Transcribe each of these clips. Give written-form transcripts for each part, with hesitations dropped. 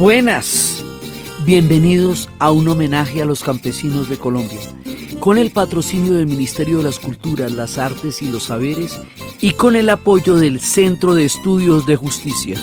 Buenas, bienvenidos a un homenaje a los campesinos de Colombia, con el patrocinio del Ministerio de las Culturas, las Artes y los Saberes y con el apoyo del Centro de Estudios de Justicia.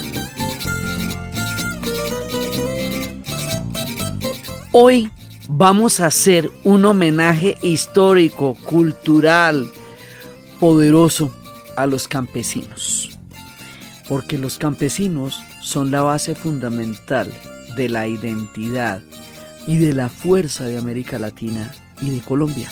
Hoy vamos a hacer un homenaje histórico, cultural, poderoso a los campesinos, porque los campesinos son la base fundamental de la identidad y de la fuerza de América Latina y de Colombia.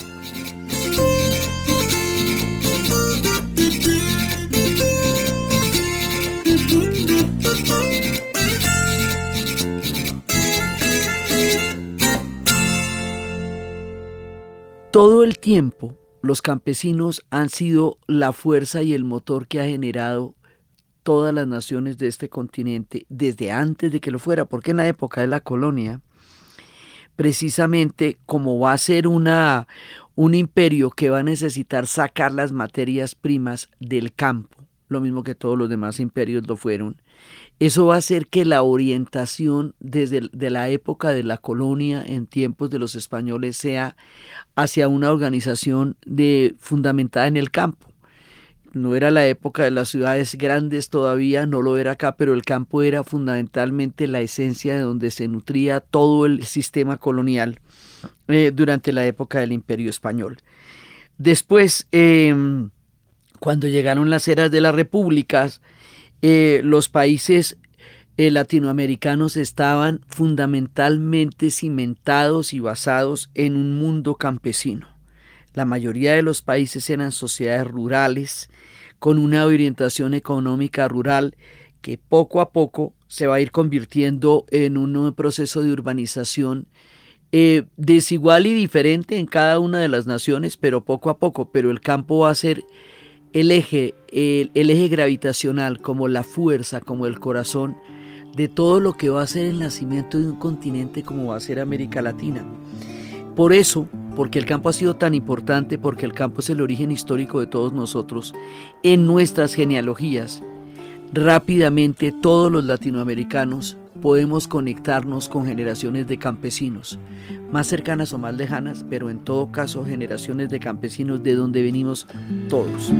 Todo el tiempo, los campesinos han sido la fuerza y el motor que ha generado todas las naciones de este continente desde antes de que lo fuera, porque en la época de la colonia, precisamente como va a ser un imperio que va a necesitar sacar las materias primas del campo, lo mismo que todos los demás imperios lo fueron, eso va a hacer que la orientación desde la época de la colonia en tiempos de los españoles sea hacia una organización fundamentada en el campo. No era la época de las ciudades grandes todavía, no lo era acá, pero el campo era fundamentalmente la esencia de donde se nutría todo el sistema colonial durante la época del Imperio Español. Después, cuando llegaron las eras de las repúblicas, los países latinoamericanos estaban fundamentalmente cimentados y basados en un mundo campesino. La mayoría de los países eran sociedades rurales, con una orientación económica rural que poco a poco se va a ir convirtiendo en un proceso de urbanización desigual y diferente en cada una de las naciones, pero poco a poco. Pero el campo va a ser el eje gravitacional, como la fuerza, como el corazón de todo lo que va a ser el nacimiento de un continente como va a ser América Latina. Por eso, porque el campo ha sido tan importante, porque el campo es el origen histórico de todos nosotros, en nuestras genealogías, rápidamente todos los latinoamericanos podemos conectarnos con generaciones de campesinos, más cercanas o más lejanas, pero en todo caso generaciones de campesinos de donde venimos todos.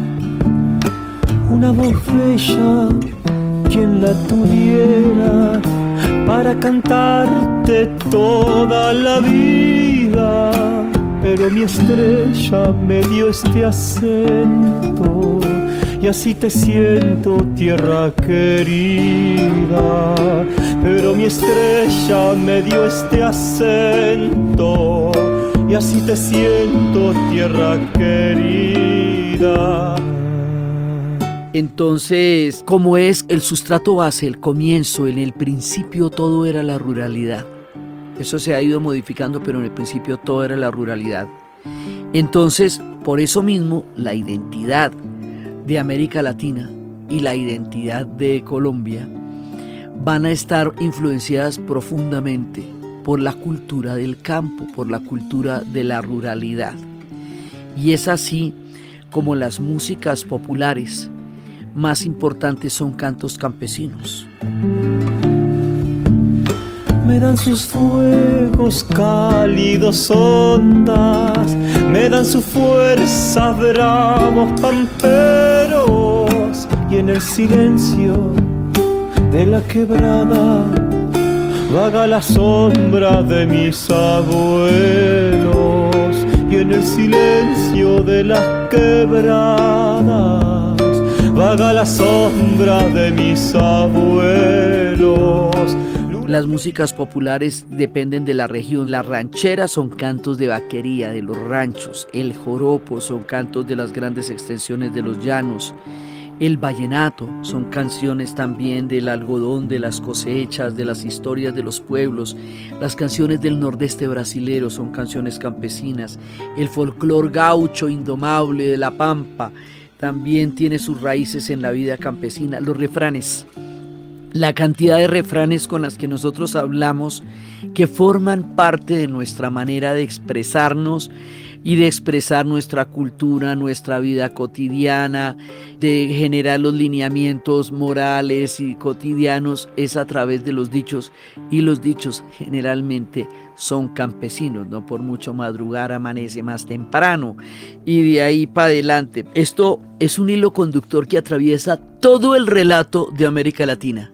Una voz bella, quien la tuviera para cantarte toda la vida, pero mi estrella me dio este acento y así te siento, tierra querida. Pero mi estrella me dio este acento y así te siento, tierra querida. Entonces, como es el sustrato base, el comienzo, en el principio todo era la ruralidad. Eso se ha ido modificando, pero en el principio todo era la ruralidad. Entonces, por eso mismo, la identidad de América Latina y la identidad de Colombia van a estar influenciadas profundamente por la cultura del campo, por la cultura de la ruralidad. Y es así como las músicas populares más importantes son cantos campesinos. Me dan sus fuegos cálidos ondas, me dan su fuerza bravos pamperos, y en el silencio de la quebrada vaga la sombra de mis abuelos, y en el silencio de las quebradas vaga la sombra de mis abuelos. Las músicas populares dependen de la región. Las rancheras son cantos de vaquería de los ranchos. El joropo son cantos de las grandes extensiones de los llanos. El vallenato son canciones también del algodón, de las cosechas, de las historias de los pueblos. Las canciones del nordeste brasilero son canciones campesinas. El folclor gaucho indomable de la pampa también tiene sus raíces en la vida campesina. Los refranes, la cantidad de refranes con las que nosotros hablamos, que forman parte de nuestra manera de expresarnos y de expresar nuestra cultura, nuestra vida cotidiana, de generar los lineamientos morales y cotidianos, es a través de los dichos, y los dichos generalmente son campesinos, no por mucho madrugar amanece más temprano, y de ahí para adelante. Esto es un hilo conductor que atraviesa todo el relato de América Latina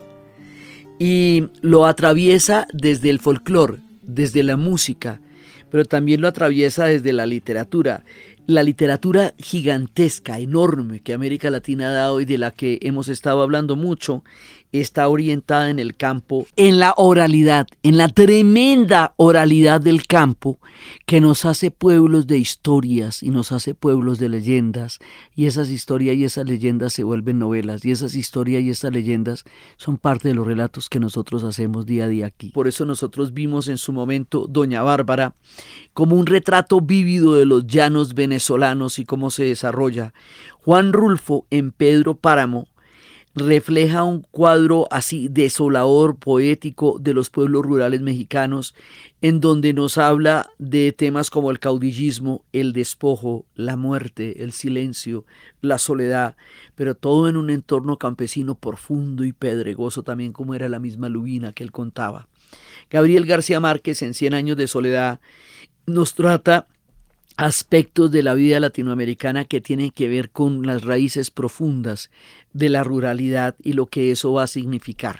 y lo atraviesa desde el folclore, desde la música, pero también lo atraviesa desde la literatura. La literatura gigantesca, enorme que América Latina ha dado y de la que hemos estado hablando mucho, está orientada en el campo, en la oralidad, en la tremenda oralidad del campo que nos hace pueblos de historias y nos hace pueblos de leyendas, y esas historias y esas leyendas se vuelven novelas, y esas historias y esas leyendas son parte de los relatos que nosotros hacemos día a día aquí. Por eso nosotros vimos en su momento Doña Bárbara como un retrato vívido de los llanos venezolanos y cómo se desarrolla. Juan Rulfo en Pedro Páramo refleja un cuadro así desolador, poético de los pueblos rurales mexicanos, en donde nos habla de temas como el caudillismo, el despojo, la muerte, el silencio, la soledad, pero todo en un entorno campesino profundo y pedregoso, también como era la misma Lubina que él contaba. Gabriel García Márquez en Cien años de soledad nos trata aspectos de la vida latinoamericana que tienen que ver con las raíces profundas de la ruralidad y lo que eso va a significar.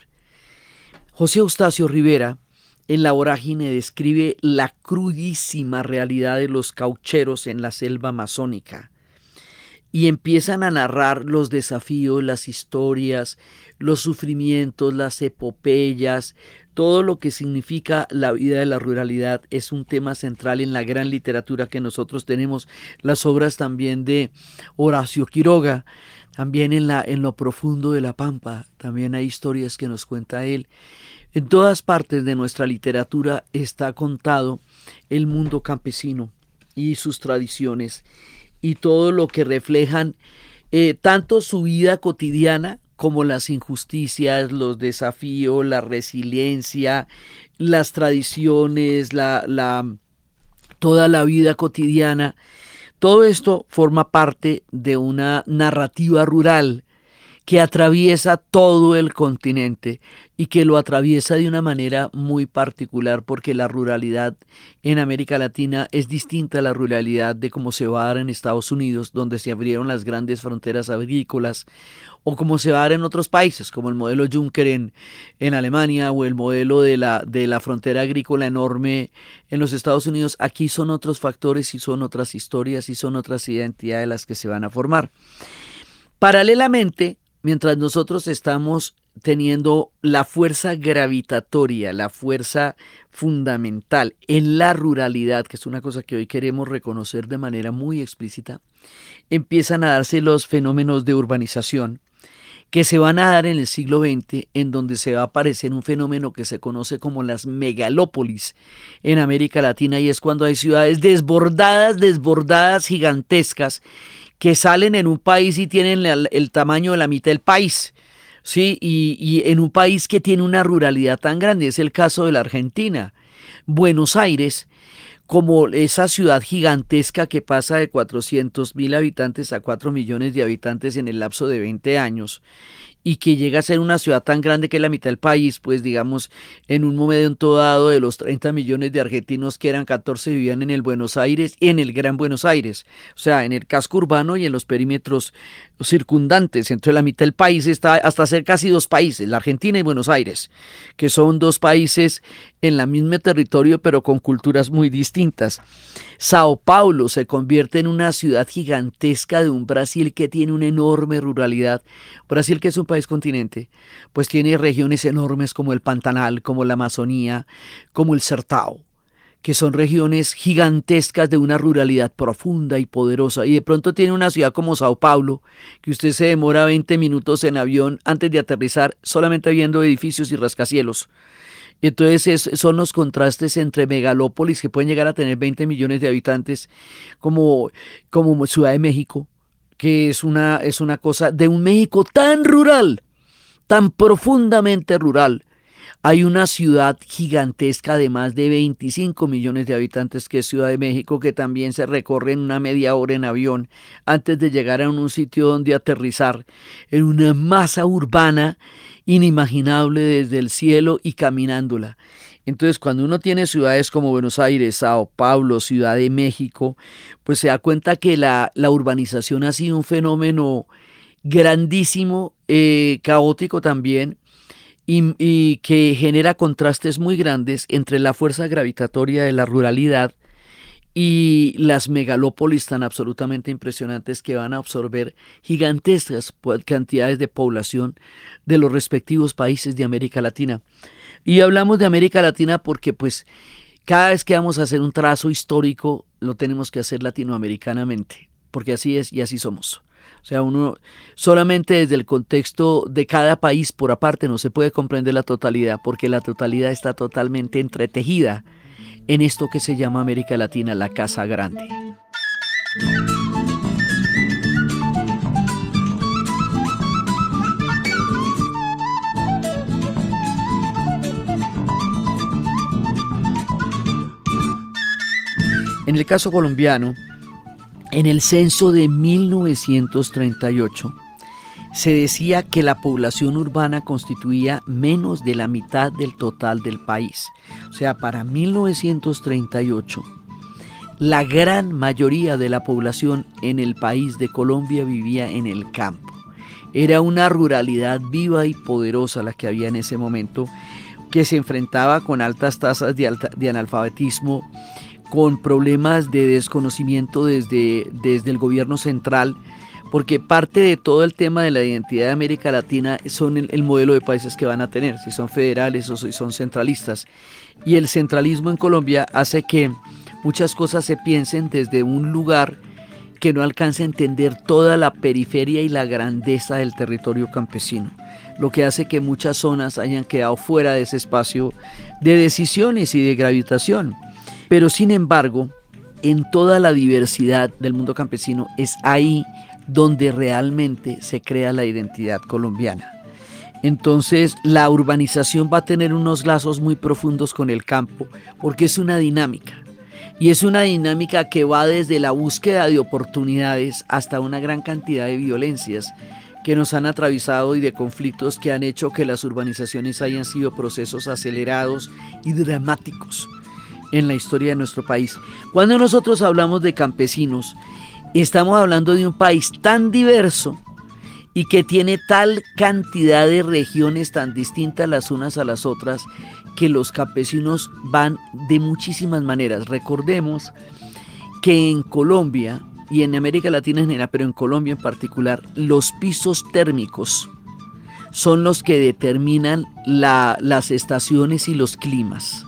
José Eustacio Rivera en La vorágine describe la crudísima realidad de los caucheros en la selva amazónica y empiezan a narrar los desafíos, las historias, los sufrimientos, las epopeyas, todo lo que significa la vida de la ruralidad es un tema central en la gran literatura que nosotros tenemos, las obras también de Horacio Quiroga, también en lo profundo de la pampa, también hay historias que nos cuenta él. En todas partes de nuestra literatura está contado el mundo campesino y sus tradiciones y todo lo que reflejan tanto su vida cotidiana como las injusticias, los desafíos, la resiliencia, las tradiciones, toda la vida cotidiana. Todo esto forma parte de una narrativa rural que atraviesa todo el continente y que lo atraviesa de una manera muy particular porque la ruralidad en América Latina es distinta a la ruralidad de cómo se va a dar en Estados Unidos, donde se abrieron las grandes fronteras agrícolas, o como se va a dar en otros países, como el modelo Juncker en Alemania o el modelo de la frontera agrícola enorme en los Estados Unidos. Aquí son otros factores y son otras historias y son otras identidades las que se van a formar. Paralelamente, mientras nosotros estamos teniendo la fuerza gravitatoria, la fuerza fundamental en la ruralidad, que es una cosa que hoy queremos reconocer de manera muy explícita, empiezan a darse los fenómenos de urbanización que se van a dar en el siglo XX, en donde se va a aparecer un fenómeno que se conoce como las megalópolis en América Latina, y es cuando hay ciudades desbordadas, gigantescas, que salen en un país y tienen el tamaño de la mitad del país, ¿sí? Y en un país que tiene una ruralidad tan grande, es el caso de la Argentina. Buenos Aires, como esa ciudad gigantesca que pasa de 400.000 habitantes a 4 millones de habitantes en el lapso de 20 años, y que llega a ser una ciudad tan grande que es la mitad del país, pues digamos, en un momento dado de los 30 millones de argentinos que eran 14 vivían en el Buenos Aires, en el Gran Buenos Aires, o sea, en el casco urbano y en los perímetros circundantes. Entonces la mitad del país está hasta ser casi dos países, la Argentina y Buenos Aires, que son dos países en el mismo territorio pero con culturas muy distintas. Sao Paulo se convierte en una ciudad gigantesca de un Brasil que tiene una enorme ruralidad. Brasil, que es un país continente, pues tiene regiones enormes como el Pantanal, como la Amazonía, como el Sertão, que son regiones gigantescas de una ruralidad profunda y poderosa. Y de pronto tiene una ciudad como Sao Paulo, que usted se demora 20 minutos en avión antes de aterrizar, solamente viendo edificios y rascacielos. Entonces son los contrastes entre megalópolis que pueden llegar a tener 20 millones de habitantes como Ciudad de México, que es una cosa de un México tan rural, tan profundamente rural, Hay una ciudad gigantesca de más de 25 millones de habitantes que es Ciudad de México, que también se recorre en una media hora en avión antes de llegar a un sitio donde aterrizar, en una masa urbana inimaginable desde el cielo y caminándola. Entonces, cuando uno tiene ciudades como Buenos Aires, Sao Paulo, Ciudad de México, pues se da cuenta que la urbanización ha sido un fenómeno grandísimo, caótico también, y que genera contrastes muy grandes entre la fuerza gravitatoria de la ruralidad y las megalópolis tan absolutamente impresionantes que van a absorber gigantescas cantidades de población de los respectivos países de América Latina. Y hablamos de América Latina porque pues cada vez que vamos a hacer un trazo histórico lo tenemos que hacer latinoamericanamente, porque así es y así somos. O sea, uno solamente desde el contexto de cada país por aparte no se puede comprender la totalidad, porque la totalidad está totalmente entretejida en esto que se llama América Latina, la Casa Grande. En el caso colombiano, en el censo de 1938, se decía que la población urbana constituía menos de la mitad del total del país. O sea, para 1938, la gran mayoría de la población en el país de Colombia vivía en el campo. Era una ruralidad viva y poderosa la que había en ese momento, que se enfrentaba con altas tasas de analfabetismo, con problemas de desconocimiento desde el gobierno central, porque parte de todo el tema de la identidad de América Latina son el modelo de países que van a tener, si son federales o si son centralistas. Y el centralismo en Colombia hace que muchas cosas se piensen desde un lugar que no alcanza a entender toda la periferia y la grandeza del territorio campesino, lo que hace que muchas zonas hayan quedado fuera de ese espacio de decisiones y de gravitación. Pero sin embargo, en toda la diversidad del mundo campesino es ahí donde realmente se crea la identidad colombiana. Entonces, la urbanización va a tener unos lazos muy profundos con el campo, porque es una dinámica. Y es una dinámica que va desde la búsqueda de oportunidades hasta una gran cantidad de violencias que nos han atravesado y de conflictos que han hecho que las urbanizaciones hayan sido procesos acelerados y dramáticos en la historia de nuestro país. Cuando nosotros hablamos de campesinos, estamos hablando de un país tan diverso y que tiene tal cantidad de regiones tan distintas las unas a las otras, que los campesinos van de muchísimas maneras. Recordemos que en Colombia y en América Latina en general, pero en Colombia en particular, los pisos térmicos son los que determinan las estaciones y los climas.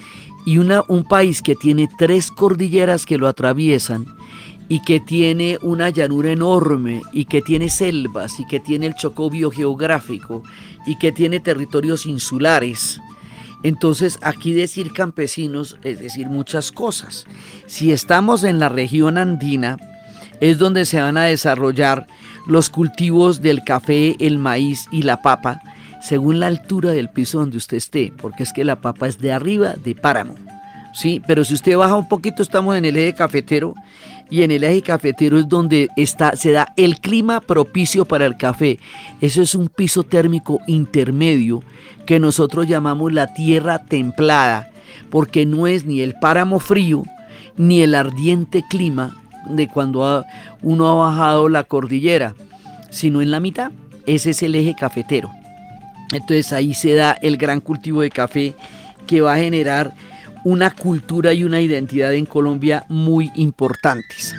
Y un país que tiene 3 cordilleras que lo atraviesan y que tiene una llanura enorme y que tiene selvas y que tiene el Chocó biogeográfico y que tiene territorios insulares. Entonces aquí decir campesinos es decir muchas cosas. Si estamos en la región andina, es donde se van a desarrollar los cultivos del café, el maíz y la papa, según la altura del piso donde usted esté, porque es que la papa es de arriba de páramo, ¿sí? Pero si usted baja un poquito, estamos en el eje cafetero, y en el eje cafetero es donde se da el clima propicio para el café. Eso es un piso térmico intermedio que nosotros llamamos la tierra templada, porque no es ni el páramo frío, ni el ardiente clima de cuando uno ha bajado la cordillera, sino en la mitad. Ese es el eje cafetero. Entonces ahí se da el gran cultivo de café que va a generar una cultura y una identidad en Colombia muy importantes.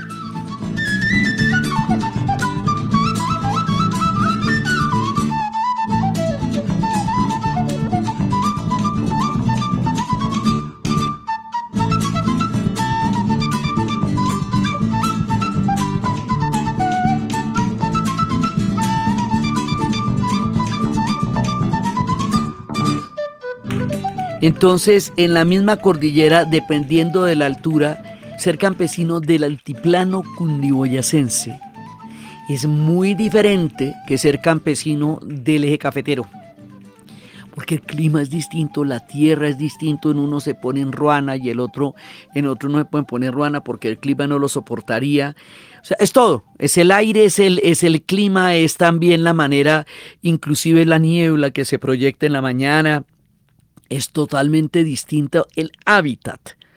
Entonces, en la misma cordillera, dependiendo de la altura, ser campesino del altiplano cundiboyacense es muy diferente que ser campesino del eje cafetero. Porque porque el clima es distinto, la tierra es distinto, en uno se pone en ruana y en otro no se pueden poner ruana porque el clima no lo soportaría. O sea, es todo, es el aire, es el clima, es también la manera, inclusive la niebla que se proyecta en la mañana, es totalmente distinto el hábitat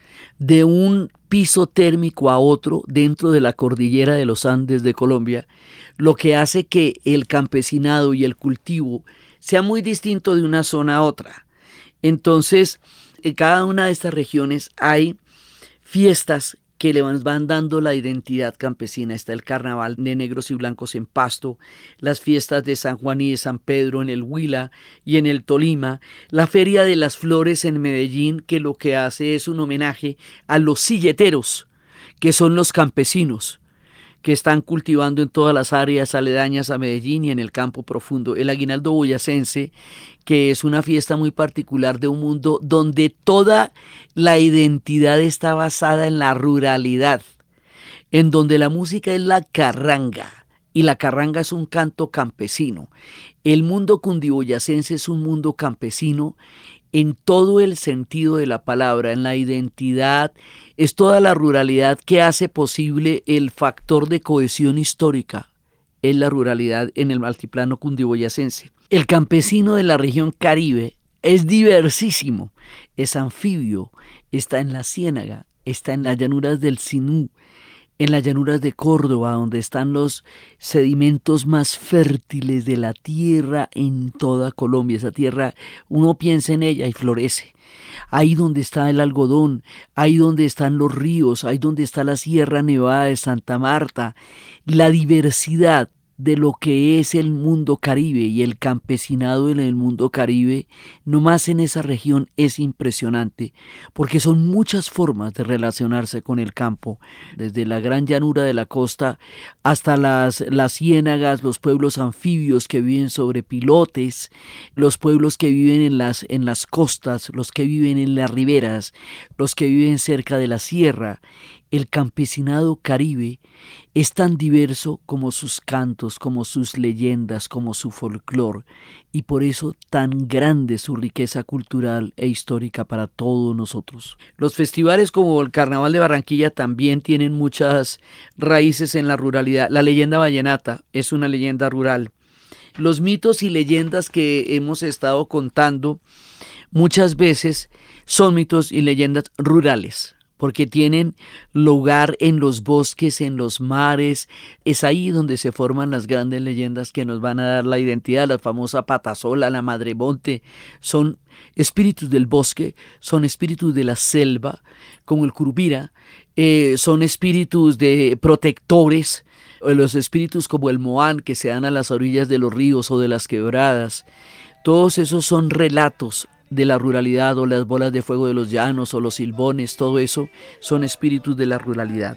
de un piso térmico a otro dentro de la cordillera de los Andes de Colombia, lo que hace que el campesinado y el cultivo sea muy distinto de una zona a otra. Entonces, en cada una de estas regiones hay fiestas que le van dando la identidad campesina. Está el carnaval de negros y blancos en Pasto, las fiestas de San Juan y de San Pedro en el Huila y en el Tolima, la Feria de las Flores en Medellín, que lo que hace es un homenaje a los silleteros, que son los campesinos que están cultivando en todas las áreas aledañas a Medellín y en el campo profundo. El aguinaldo boyacense, que es una fiesta muy particular de un mundo donde toda la identidad está basada en la ruralidad, en donde la música es la carranga, y la carranga es un canto campesino. El mundo cundiboyacense es un mundo campesino en todo el sentido de la palabra, en la identidad, es toda la ruralidad que hace posible el factor de cohesión histórica, es la ruralidad en el altiplano cundiboyacense. El campesino de la región Caribe es diversísimo, es anfibio, está en la ciénaga, está en las llanuras del Sinú, en las llanuras de Córdoba, donde están los sedimentos más fértiles de la tierra en toda Colombia. Esa tierra, uno piensa en ella y florece. Ahí donde está el algodón, ahí donde están los ríos, ahí donde está la Sierra Nevada de Santa Marta, la diversidad de lo que es el mundo Caribe y el campesinado en el mundo Caribe, nomás en esa región es impresionante, porque son muchas formas de relacionarse con el campo, desde la gran llanura de la costa hasta las ciénagas, los pueblos anfibios que viven sobre pilotes, los pueblos que viven en las costas, los que viven en las riberas, los que viven cerca de la sierra. El campesinado Caribe es tan diverso como sus cantos, como sus leyendas, como su folclore, y por eso tan grande su riqueza cultural e histórica para todos nosotros. Los festivales como el Carnaval de Barranquilla también tienen muchas raíces en la ruralidad. La leyenda vallenata es una leyenda rural. Los mitos y leyendas que hemos estado contando muchas veces son mitos y leyendas rurales, porque tienen lugar en los bosques, en los mares. Es ahí donde se forman las grandes leyendas que nos van a dar la identidad. La famosa Patasola, la Madremonte, son espíritus del bosque, son espíritus de la selva, como el Curupira, son espíritus de protectores, los espíritus como el Moán, que se dan a las orillas de los ríos o de las quebradas. Todos esos son relatos de la ruralidad, o las bolas de fuego de los llanos, o los silbones. Todo eso son espíritus de la ruralidad.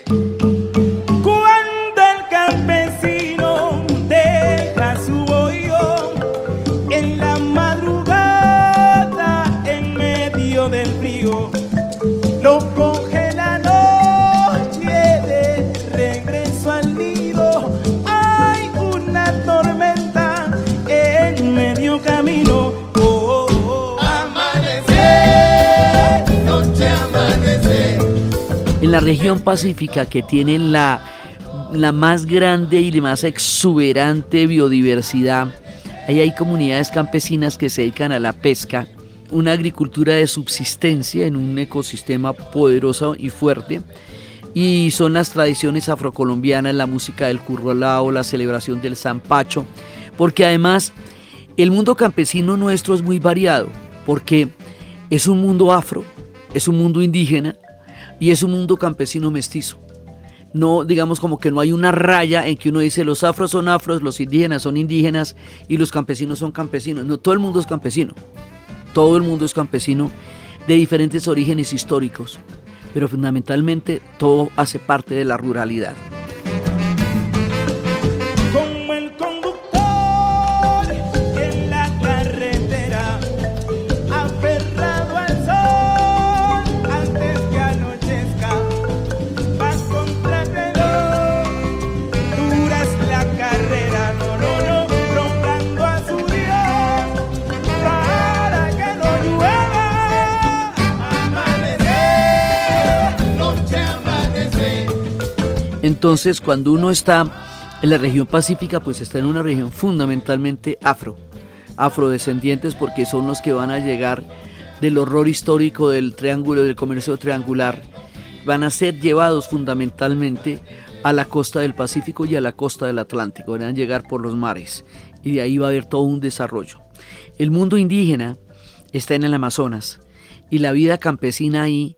Cuando el campesino deja su bohío en la madrugada, en medio del frío, lo coge la noche de regreso al nido. Hay una tormenta en medio camino. En la región pacífica, que tiene la más grande y la más exuberante biodiversidad, ahí hay comunidades campesinas que se dedican a la pesca, una agricultura de subsistencia en un ecosistema poderoso y fuerte, y son las tradiciones afrocolombianas, la música del currulao, la celebración del sanpacho, porque además el mundo campesino nuestro es muy variado, porque es un mundo afro, es un mundo indígena, y es un mundo campesino mestizo. No, digamos, como que no hay una raya en que uno dice los afros son afros, los indígenas son indígenas y los campesinos son campesinos. No, todo el mundo es campesino. Todo el mundo es campesino de diferentes orígenes históricos, pero fundamentalmente todo hace parte de la ruralidad. Como el conductor en la carretera, aferrado al sol antes que anochezca, va contra reloj, dura es la carrera, no, rogando a su Dios. Entonces, cuando uno está en la región pacífica, pues está en una región fundamentalmente afrodescendientes, porque son los que van a llegar del horror histórico del triángulo, del comercio triangular, van a ser llevados fundamentalmente a la costa del Pacífico y a la costa del Atlántico, van a llegar por los mares, y de ahí va a haber todo un desarrollo. El mundo indígena está en el Amazonas, y la vida campesina ahí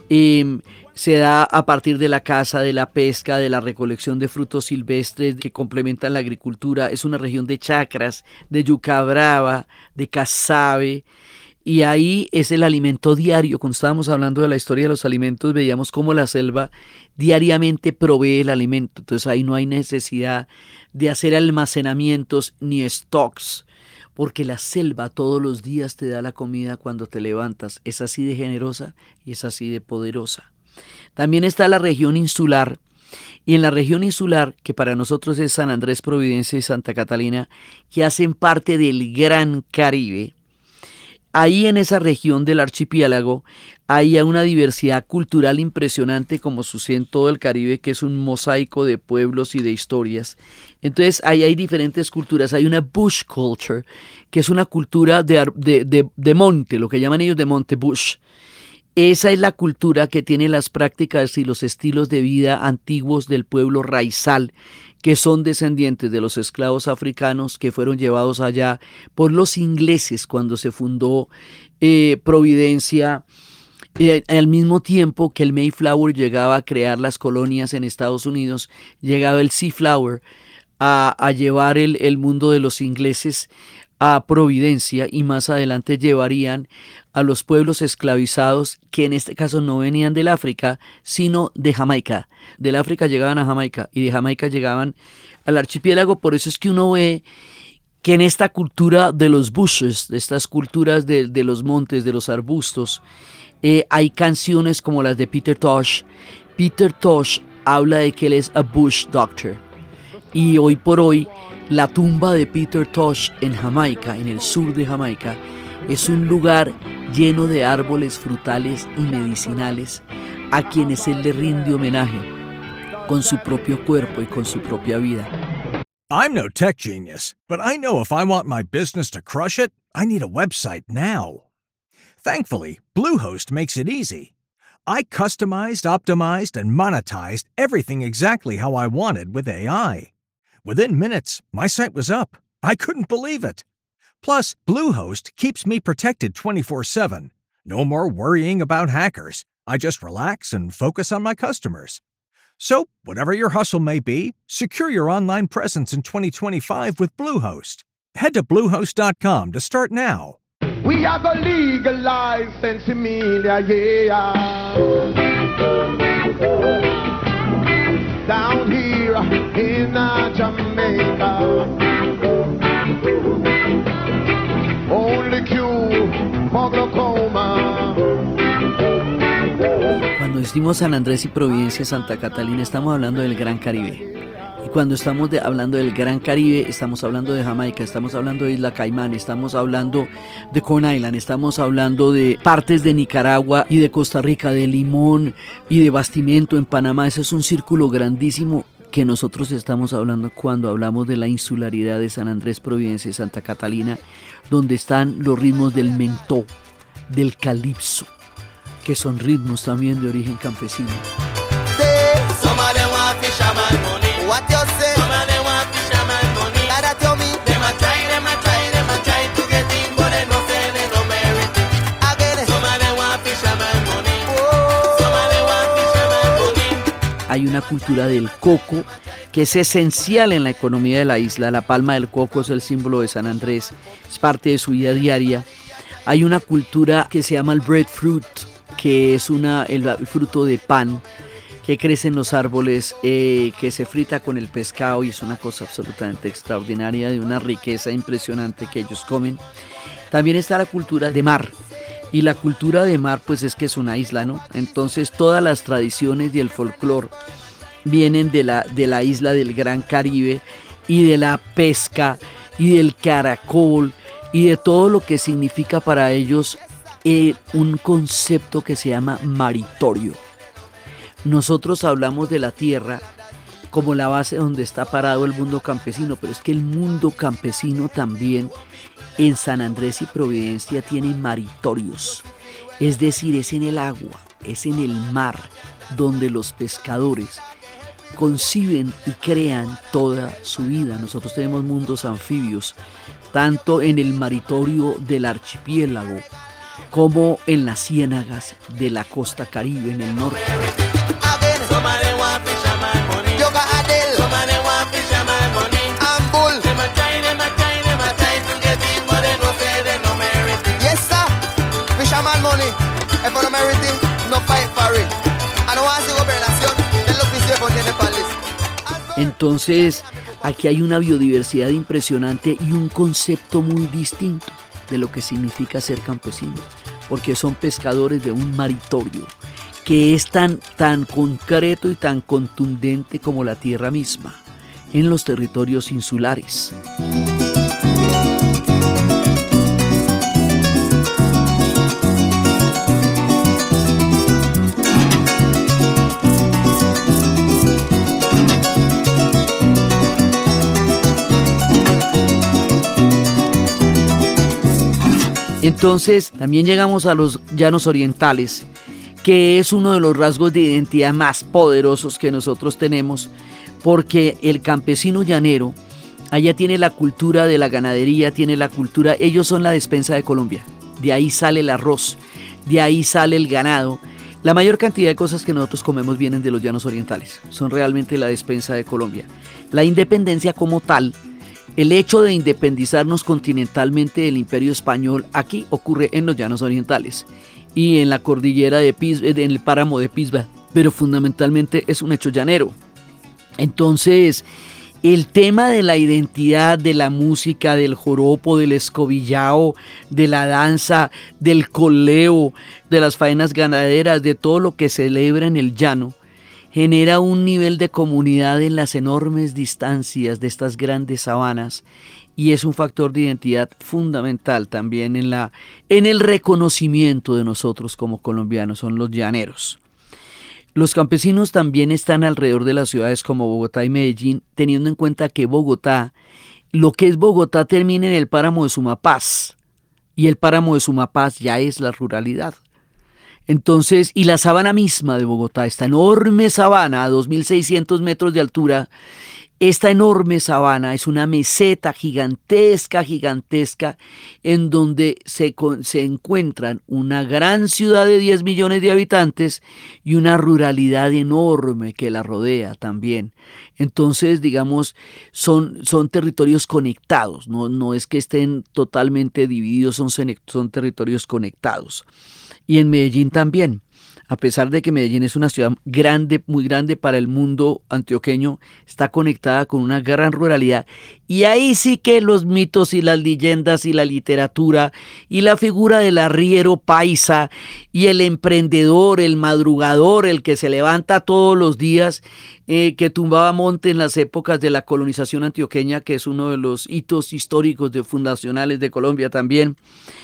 se da a partir de la caza, de la pesca, de la recolección de frutos silvestres que complementan la agricultura. Es una región de chacras, de yuca brava, de casabe, y ahí es el alimento diario. Cuando estábamos hablando de la historia de los alimentos, veíamos cómo la selva diariamente provee el alimento. Entonces ahí no hay necesidad de hacer almacenamientos ni stocks, porque la selva todos los días te da la comida cuando te levantas. Es así de generosa y es así de poderosa. También está la región insular, y en la región insular, que para nosotros es San Andrés, Providencia y Santa Catalina, que hacen parte del Gran Caribe, ahí en esa región del archipiélago hay una diversidad cultural impresionante, como sucede en todo el Caribe, que es un mosaico de pueblos y de historias. Entonces ahí hay diferentes culturas. Hay una bush culture, que es una cultura de monte, lo que llaman ellos de monte, bush. Esa es la cultura que tiene las prácticas y los estilos de vida antiguos del pueblo raizal, que son descendientes de los esclavos africanos que fueron llevados allá por los ingleses cuando se fundó Providencia, al mismo tiempo que el Mayflower llegaba a crear las colonias en Estados Unidos, llegaba el Seaflower a llevar el mundo de los ingleses a Providencia, y más adelante llevarían a los pueblos esclavizados, que en este caso no venían del África, sino de Jamaica. Del África llegaban a Jamaica y de Jamaica llegaban al archipiélago. Por eso es que uno ve que en esta cultura de los bushes, de estas culturas de los montes, de los arbustos, hay canciones como las de Peter Tosh. Peter Tosh habla de que él es a bush doctor, y hoy por hoy la tumba de Peter Tosh en Jamaica, en el sur de Jamaica, es un lugar lleno de árboles frutales y medicinales a quienes él le rinde homenaje con su propio cuerpo y con su propia vida. I'm no tech genius, but I know if I want my business to crush it, I need a website now. Thankfully, Bluehost makes it easy. I customized, optimized, and monetized everything exactly how I wanted with AI. Within minutes, my site was up. I couldn't believe it. Plus, Bluehost keeps me protected 24/7. No more worrying about hackers. I just relax and focus on my customers. So, whatever your hustle may be, secure your online presence in 2025 with Bluehost. Head to Bluehost.com to start now. We are gonna legalize Sensimilia, yeah. Down here in Jamaica. Only cure for glaucoma. Cuando decimos San Andrés y Providencia, Santa Catalina, estamos hablando del Gran Caribe. Y cuando estamos hablando del Gran Caribe, estamos hablando de Jamaica, estamos hablando de Isla Caimán, estamos hablando de Corn Island, estamos hablando de partes de Nicaragua y de Costa Rica, de Limón y de Bastimento en Panamá. Ese es un círculo grandísimo que nosotros estamos hablando cuando hablamos de la insularidad de San Andrés, Providencia y Santa Catalina, donde están los ritmos del mentó, del calipso, que son ritmos también de origen campesino. Hay una cultura del coco que es esencial en la economía de la isla. La palma del coco es el símbolo de San Andrés, es parte de su vida diaria. Hay una cultura que se llama el breadfruit, que es el fruto de pan que crece en los árboles, que se frita con el pescado, y es una cosa absolutamente extraordinaria, de una riqueza impresionante que ellos comen. También está la cultura de mar, y la cultura de mar pues es que es una isla, ¿no? Entonces todas las tradiciones y el folclore vienen de la isla del Gran Caribe, y de la pesca y del caracol y de todo lo que significa para ellos un concepto que se llama maritorio. Nosotros hablamos de la tierra como la base donde está parado el mundo campesino, pero es que el mundo campesino también en San Andrés y Providencia tiene maritorios, es decir, es en el agua, es en el mar, donde los pescadores conciben y crean toda su vida. Nosotros tenemos mundos anfibios, tanto en el maritorio del archipiélago como en las ciénagas de la costa Caribe en el norte. Entonces, aquí hay una biodiversidad impresionante y un concepto muy distinto de lo que significa ser campesino, porque son pescadores de un maritorio que es tan concreto y tan contundente como la tierra misma en los territorios insulares. Entonces, también llegamos a los llanos orientales, que es uno de los rasgos de identidad más poderosos que nosotros tenemos, porque el campesino llanero, allá tiene la cultura de la ganadería, tiene la cultura, ellos son la despensa de Colombia, de ahí sale el arroz, de ahí sale el ganado. La mayor cantidad de cosas que nosotros comemos vienen de los llanos orientales, son realmente la despensa de Colombia. La independencia como tal, el hecho de independizarnos continentalmente del Imperio Español aquí ocurre en los llanos orientales y en la cordillera de Pisba, en el páramo de Pisba, pero fundamentalmente es un hecho llanero. Entonces, el tema de la identidad, de la música, del joropo, del escobillao, de la danza, del coleo, de las faenas ganaderas, de todo lo que celebra en el llano, genera un nivel de comunidad en las enormes distancias de estas grandes sabanas y es un factor de identidad fundamental también en el reconocimiento de nosotros como colombianos, son los llaneros. Los campesinos también están alrededor de las ciudades como Bogotá y Medellín, teniendo en cuenta que Bogotá, lo que es Bogotá termina en el páramo de Sumapaz y el páramo de Sumapaz ya es la ruralidad. Entonces, y la sabana misma de Bogotá, esta enorme sabana a 2.600 metros de altura, esta enorme sabana es una meseta gigantesca, en donde se encuentran una gran ciudad de 10 millones de habitantes y una ruralidad enorme que la rodea también. Entonces, digamos, son territorios conectados, no es que estén totalmente divididos, son territorios conectados. Y en Medellín también, a pesar de que Medellín es una ciudad grande, muy grande para el mundo antioqueño, está conectada con una gran ruralidad. Y ahí sí que los mitos y las leyendas y la literatura y la figura del arriero paisa y el emprendedor, el madrugador, el que se levanta todos los días, que tumbaba monte en las épocas de la colonización antioqueña, que es uno de los hitos históricos fundacionales de Colombia también.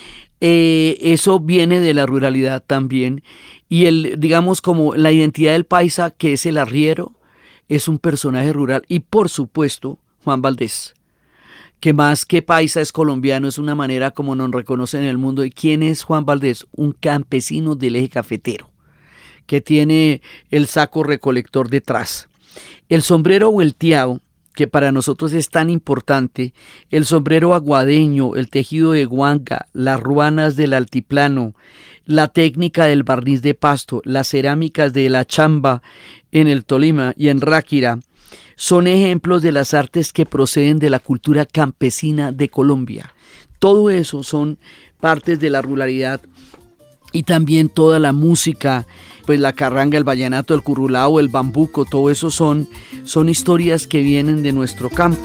Eso viene de la ruralidad también y digamos como la identidad del paisa, que es el arriero, es un personaje rural y por supuesto Juan Valdés, que más que paisa es colombiano, es una manera como nos reconocen en el mundo. ¿Y quién es Juan Valdés? Un campesino del eje cafetero que tiene el saco recolector detrás, el sombrero vuelteado, que para nosotros es tan importante, el sombrero aguadeño, el tejido de guanga, las ruanas del altiplano, la técnica del barniz de pasto, las cerámicas de la chamba en el Tolima y en Ráquira, son ejemplos de las artes que proceden de la cultura campesina de Colombia. Todo eso son partes de la ruralidad y también toda la música, pues la carranga, el vallenato, el currulao, el bambuco, todo eso son historias que vienen de nuestro campo.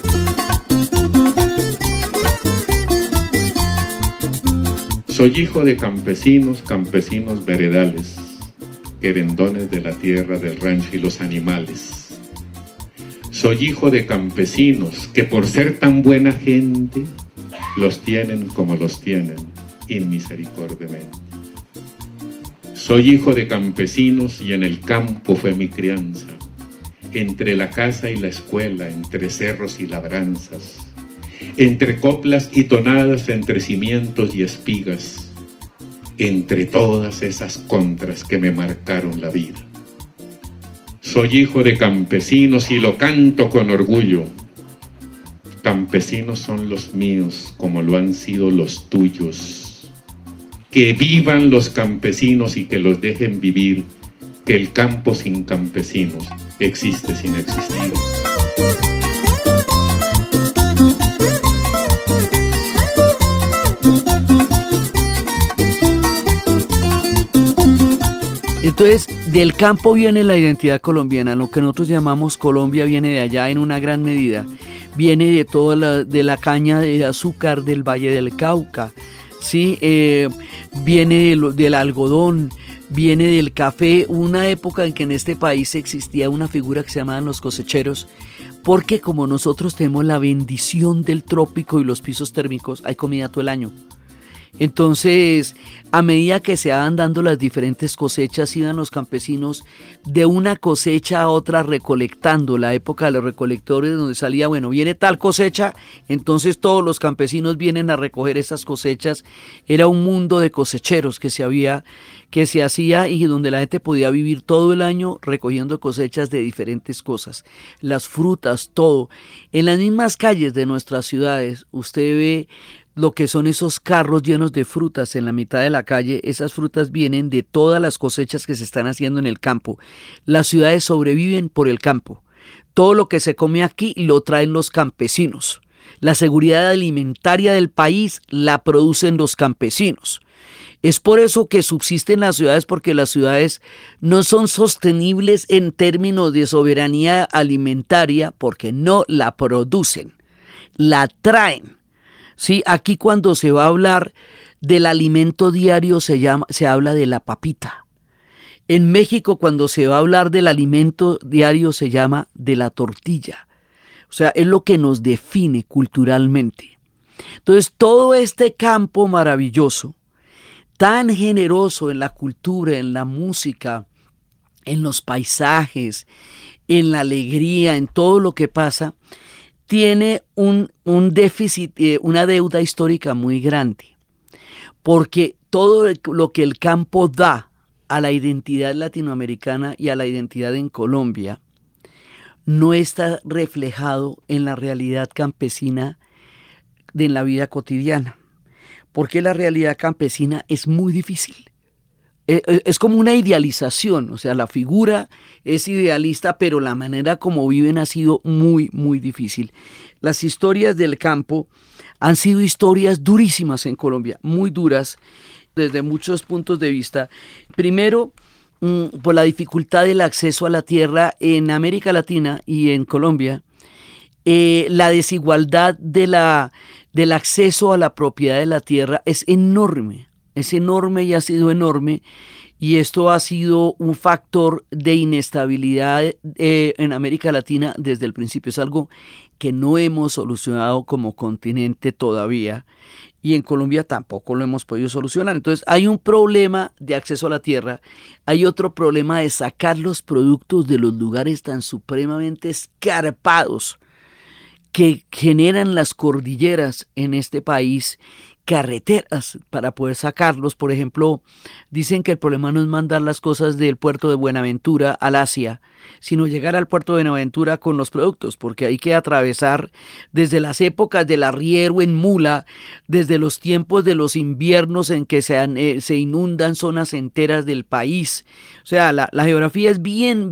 Soy hijo de campesinos veredales, querendones de la tierra, del rancho y los animales. Soy hijo de campesinos que por ser tan buena gente, los tienen como los tienen, inmisericordiamente. Soy hijo de campesinos y en el campo fue mi crianza. entre la casa y la escuela, entre cerros y labranzas, entre coplas y tonadas, entre cimientos y espigas, entre todas esas contras que me marcaron la vida. Soy hijo de campesinos y lo canto con orgullo. Campesinos son los míos como lo han sido los tuyos. Que vivan los campesinos y que los dejen vivir, que el campo sin campesinos existe sin existir. Entonces, del campo viene la identidad colombiana. Lo que nosotros llamamos Colombia viene de allá en una gran medida. Viene de toda de la caña de azúcar del Valle del Cauca, ¿sí? Viene del algodón, viene del café. Una época en que en este país existía una figura que se llamaban los cosecheros, porque como nosotros tenemos la bendición del trópico y los pisos térmicos, hay comida todo el año. Entonces, a medida que se van dando las diferentes cosechas, iban los campesinos de una cosecha a otra recolectando. La época de los recolectores, donde salía, bueno, viene tal cosecha, entonces todos los campesinos vienen a recoger esas cosechas. Era un mundo de cosecheros que se hacía y donde la gente podía vivir todo el año recogiendo cosechas de diferentes cosas, las frutas, todo. En las mismas calles de nuestras ciudades, usted ve lo que son esos carros llenos de frutas en la mitad de la calle. Esas frutas vienen de todas las cosechas que se están haciendo en el campo. Las ciudades sobreviven por el campo. Todo lo que se come aquí lo traen los campesinos. La seguridad alimentaria del país la producen los campesinos. Es por eso que subsisten las ciudades, porque las ciudades no son sostenibles en términos de soberanía alimentaria, porque no la producen, la traen. Sí, aquí cuando se va a hablar del alimento diario se habla de la papita. En México cuando se va a hablar del alimento diario se llama de la tortilla. O sea, es lo que nos define culturalmente. Entonces, todo este campo maravilloso, tan generoso en la cultura, en la música, en los paisajes, en la alegría, en todo lo que pasa, tiene un déficit, una deuda histórica muy grande, porque todo lo que el campo da a la identidad latinoamericana y a la identidad en Colombia no está reflejado en la realidad campesina de la vida cotidiana, porque la realidad campesina es muy difícil. Es como una idealización, o sea, la figura es idealista, pero la manera como viven ha sido muy, muy difícil. Las historias del campo han sido historias durísimas en Colombia, muy duras desde muchos puntos de vista. Primero, por la dificultad del acceso a la tierra en América Latina y en Colombia, la desigualdad del acceso a la propiedad de la tierra es enorme y ha sido enorme, y esto ha sido un factor de inestabilidad en América Latina desde el principio. Es algo que no hemos solucionado como continente todavía, y en Colombia tampoco lo hemos podido solucionar. Entonces hay un problema de acceso a la tierra, hay otro problema de sacar los productos de los lugares tan supremamente escarpados que generan las cordilleras en este país, carreteras para poder sacarlos. Por ejemplo, dicen que el problema no es mandar las cosas del puerto de Buenaventura al Asia, sino llegar al puerto de Buenaventura con los productos, porque hay que atravesar desde las épocas del arriero en mula, desde los tiempos de los inviernos en que se inundan zonas enteras del país. O sea, la geografía es bien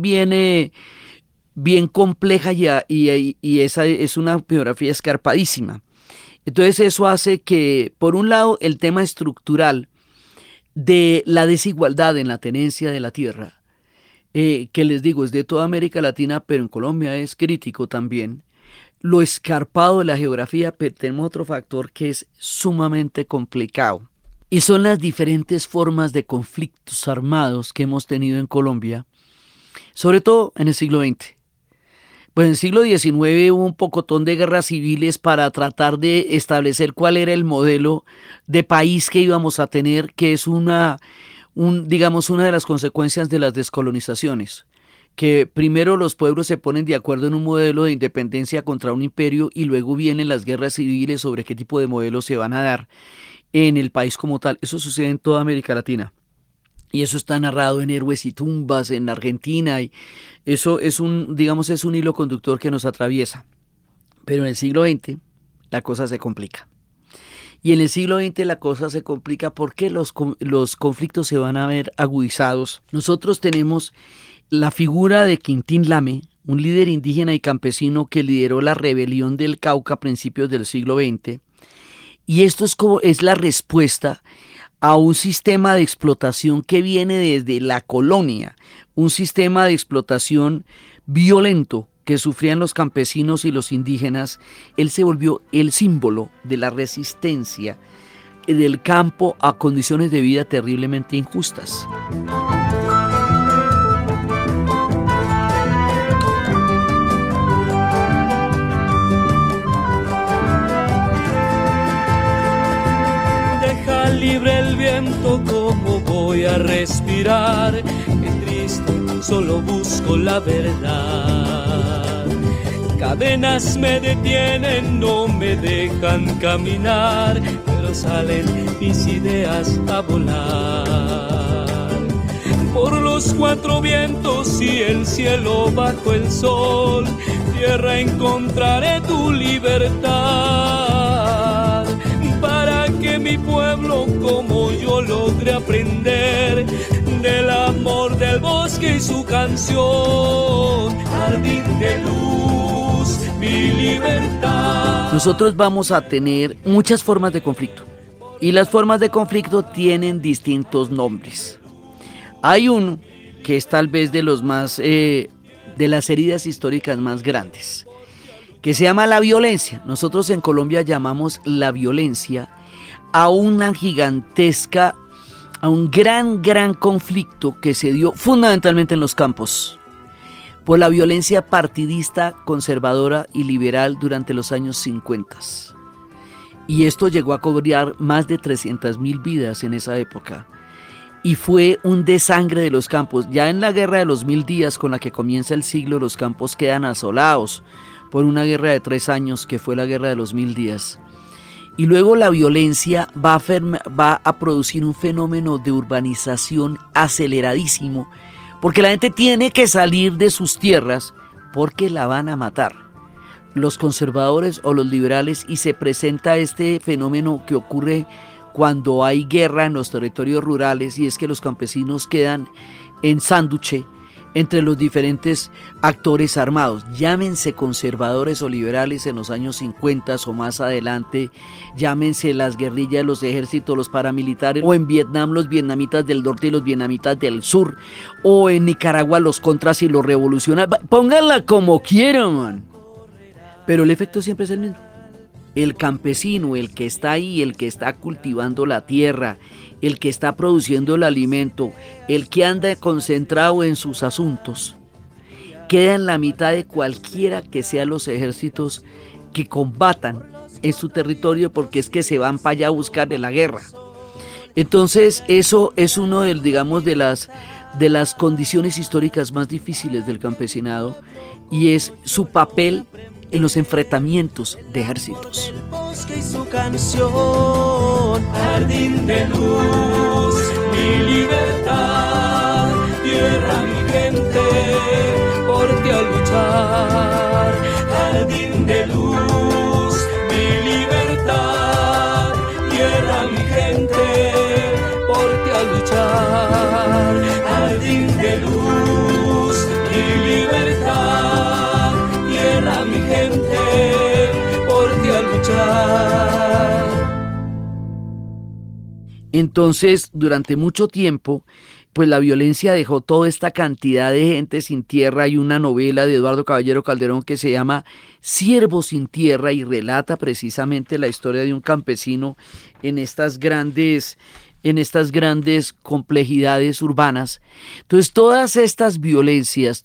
compleja y esa es una geografía escarpadísima. Entonces eso hace que, por un lado, el tema estructural de la desigualdad en la tenencia de la tierra, que les digo, es de toda América Latina, pero en Colombia es crítico también. Lo escarpado de la geografía, pero tenemos otro factor que es sumamente complicado, y son las diferentes formas de conflictos armados que hemos tenido en Colombia, sobre todo en el siglo XX. Pues en el siglo XIX hubo un pocotón de guerras civiles para tratar de establecer cuál era el modelo de país que íbamos a tener, que es digamos, una de las consecuencias de las descolonizaciones. que primero los pueblos se ponen de acuerdo en un modelo de independencia contra un imperio y luego vienen las guerras civiles sobre qué tipo de modelos se van a dar en el país como tal. Eso sucede en toda América Latina. Y eso está narrado en Héroes y Tumbas, en Argentina, y eso es digamos, es un hilo conductor que nos atraviesa. Pero en el siglo XX la cosa se complica. Y en el siglo XX la cosa se complica porque los conflictos se van a ver agudizados. Nosotros tenemos la figura de Quintín Lame, un líder indígena y campesino que lideró la rebelión del Cauca a principios del siglo XX. Y esto es la respuesta a un sistema de explotación que viene desde la colonia, un sistema de explotación violento que sufrían los campesinos y los indígenas. Él se volvió el símbolo de la resistencia del campo a condiciones de vida terriblemente injustas. Libre el viento, ¿cómo voy a respirar? Qué triste, solo busco la verdad. Cadenas me detienen, no me dejan caminar, pero salen mis ideas a volar. Por los cuatro vientos y el cielo bajo el sol, tierra encontraré tu libertad. Para que mi pueblo como yo logre aprender del amor del bosque y su canción, jardín de luz, mi libertad. Nosotros vamos a tener muchas formas de conflicto y las formas de conflicto tienen distintos nombres. Hay uno que es tal vez de los más, de las heridas históricas más grandes, que se llama la violencia. Nosotros en Colombia llamamos la violencia a una gigantesca, a un gran conflicto que se dio fundamentalmente en los campos, por la violencia partidista, conservadora y liberal durante los años 50. Y esto llegó a cobrar más de 300.000 vidas en esa época. Y fue un desangre de los campos. Ya en la guerra de los 1000 días, con la que comienza el siglo, los campos quedan asolados por una guerra de 3 años que fue la guerra de los 1000 días. Y luego la violencia va a producir un fenómeno de urbanización aceleradísimo, porque la gente tiene que salir de sus tierras porque la van a matar, los conservadores o los liberales, y se presenta este fenómeno que ocurre cuando hay guerra en los territorios rurales, y es que los campesinos quedan en sánduche entre los diferentes actores armados, llámense conservadores o liberales en los años 50 o más adelante, llámense las guerrillas, los ejércitos, los paramilitares, o en Vietnam los vietnamitas del norte y los vietnamitas del sur, o en Nicaragua los contras y los revolucionarios, pónganla como quieran, man. Pero el efecto siempre es el mismo. El campesino, el que está ahí, el que está cultivando la tierra, el que está produciendo el alimento, el que anda concentrado en sus asuntos, queda en la mitad de cualquiera que sean los ejércitos que combatan en su territorio, porque es que se van para allá a buscar de la guerra. Entonces eso es uno de, digamos, de las condiciones históricas más difíciles del campesinado, y es su papel en los enfrentamientos de ejércitos. El bosque y su canción, jardín de luz, mi libertad, tierra, mi gente, por ti a luchar. Jardín de luz, mi libertad, tierra, mi gente, por ti a luchar. Jardín de luz, mi libertad, tierra, mi gente, por ti a luchar. Entonces, durante mucho tiempo, pues la violencia dejó toda esta cantidad de gente sin tierra. Hay una novela de Eduardo Caballero Calderón que se llama Siervo sin tierra y relata precisamente la historia de un campesino en estas grandes en estas grandes complejidades urbanas. Entonces, todas estas violencias,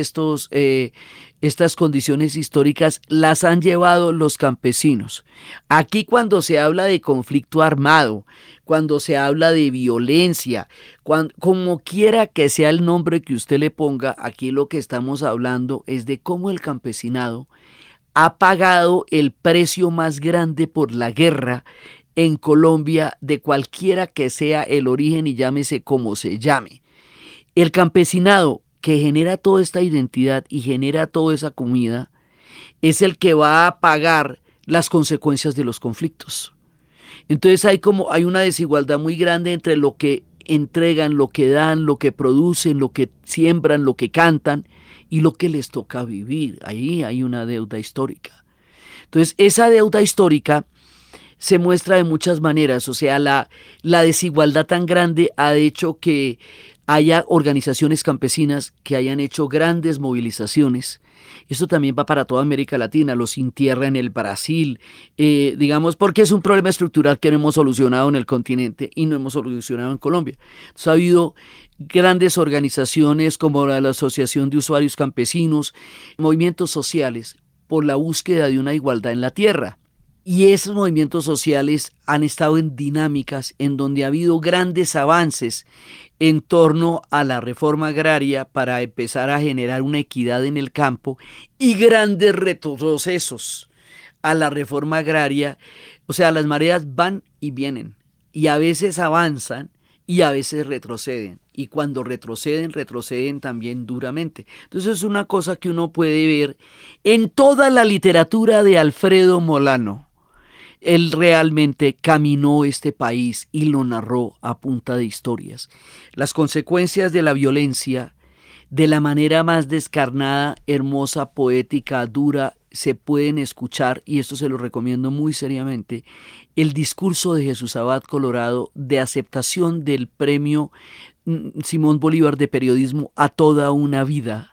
estas condiciones históricas las han llevado los campesinos. Aquí cuando se habla de conflicto armado, cuando se habla de violencia, como quiera que sea el nombre que usted le ponga, aquí lo que estamos hablando es de cómo el campesinado ha pagado el precio más grande por la guerra en Colombia, de cualquiera que sea el origen y llámese como se llame. El campesinado que genera toda esta identidad y genera toda esa comida es el que va a pagar las consecuencias de los conflictos. Entonces hay una desigualdad muy grande entre lo que entregan, lo que dan, lo que producen, lo que siembran, lo que cantan y lo que les toca vivir. Ahí hay una deuda histórica. Entonces esa deuda histórica se muestra de muchas maneras, o sea, la desigualdad tan grande ha hecho que haya organizaciones campesinas que hayan hecho grandes movilizaciones. Esto también va para toda América Latina, los Sin Tierra en el Brasil, digamos, porque es un problema estructural que no hemos solucionado en el continente y no hemos solucionado en Colombia. Entonces, ha habido grandes organizaciones como la Asociación de Usuarios Campesinos, movimientos sociales por la búsqueda de una igualdad en la tierra. Y esos movimientos sociales han estado en dinámicas en donde ha habido grandes avances en torno a la reforma agraria para empezar a generar una equidad en el campo y grandes retrocesos a la reforma agraria. O sea, las mareas van y vienen y a veces avanzan y a veces retroceden. Y cuando retroceden, retroceden también duramente. Entonces es una cosa que uno puede ver en toda la literatura de Alfredo Molano. Él realmente caminó este país y lo narró a punta de historias. Las consecuencias de la violencia, de la manera más descarnada, hermosa, poética, dura, se pueden escuchar, y esto se lo recomiendo muy seriamente, el discurso de Jesús Abad Colorado de aceptación del premio Simón Bolívar de periodismo a toda una vida,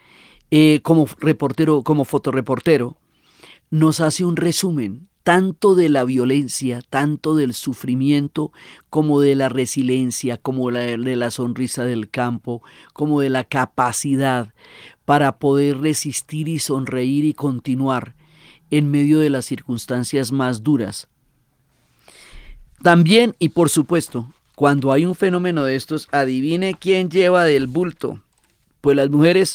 como reportero, como fotoreportero, nos hace un resumen tanto de la violencia, tanto del sufrimiento, como de la resiliencia, como de la sonrisa del campo, como de la capacidad para poder resistir y sonreír y continuar en medio de las circunstancias más duras. También, y por supuesto, cuando hay un fenómeno de estos, adivine quién lleva del bulto. Pues las mujeres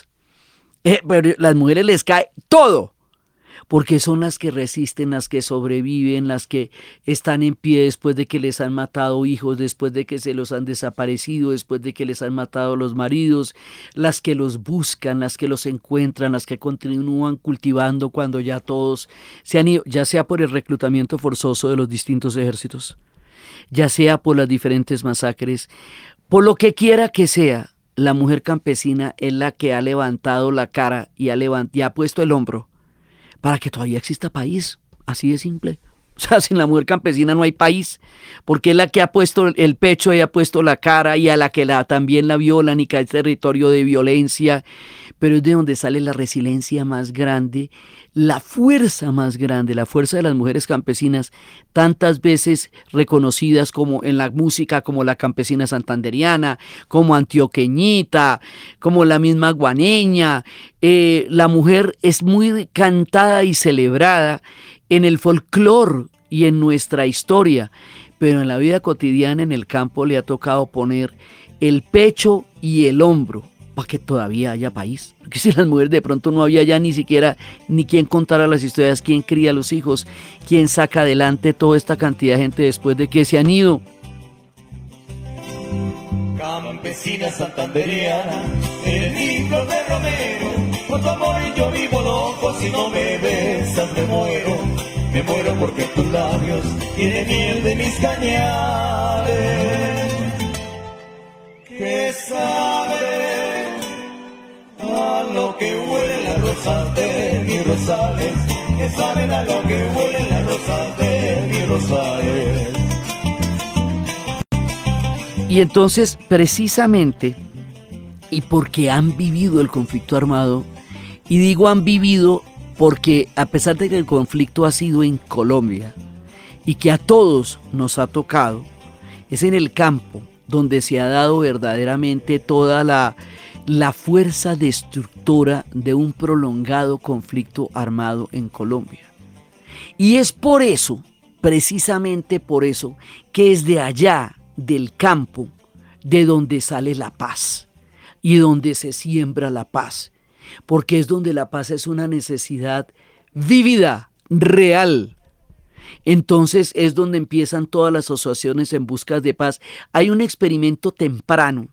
les cae todo, porque son las que resisten, las que sobreviven, las que están en pie después de que les han matado hijos, después de que se los han desaparecido, después de que les han matado los maridos, las que los buscan, las que los encuentran, las que continúan cultivando cuando ya todos se han ido, ya sea por el reclutamiento forzoso de los distintos ejércitos, ya sea por las diferentes masacres, por lo que quiera que sea. La mujer campesina es la que ha levantado la cara y ha puesto el hombro para que todavía exista país, así de simple. O sea, sin la mujer campesina no hay país, porque es la que ha puesto el pecho y ha puesto la cara, y a la que también la violan y cae territorio de violencia, pero es de donde sale la resiliencia más grande, la fuerza más grande, la fuerza de las mujeres campesinas, tantas veces reconocidas como en la música, como la campesina santanderiana, como antioqueñita, como la misma guaneña. La mujer es muy cantada y celebrada en el folclore y en nuestra historia, pero en la vida cotidiana en el campo le ha tocado poner el pecho y el hombro para que todavía haya país. Porque si las mujeres de pronto no había ya ni siquiera ni quien contara las historias, quién cría a los hijos, quién saca adelante toda esta cantidad de gente después de que se han ido. Campesina santanderiana, en el libro de Romero, por tu amor yo vivo loco, si no me besas me muero porque tus labios tienen miel de mis cañares, que sabe a lo que huelen las rosas de mis rosales, que saben a lo que huelen las rosas de mis rosales. Y entonces, precisamente, y porque han vivido el conflicto armado, y digo han vivido porque a pesar de que el conflicto ha sido en Colombia y que a todos nos ha tocado, Es en el campo donde se ha dado verdaderamente toda la fuerza destructora de un prolongado conflicto armado en Colombia. Y es por eso, precisamente por eso, que es de allá, del campo, de donde sale la paz y donde se siembra la paz, porque es donde la paz es una necesidad vívida, real. Entonces es donde empiezan todas las asociaciones en busca de paz. Hay un experimento temprano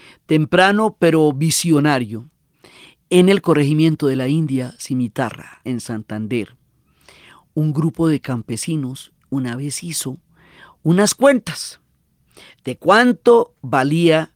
pero visionario, en el corregimiento de la India Cimitarra, en Santander. Un grupo de campesinos una vez hizo unas cuentas de cuánto valía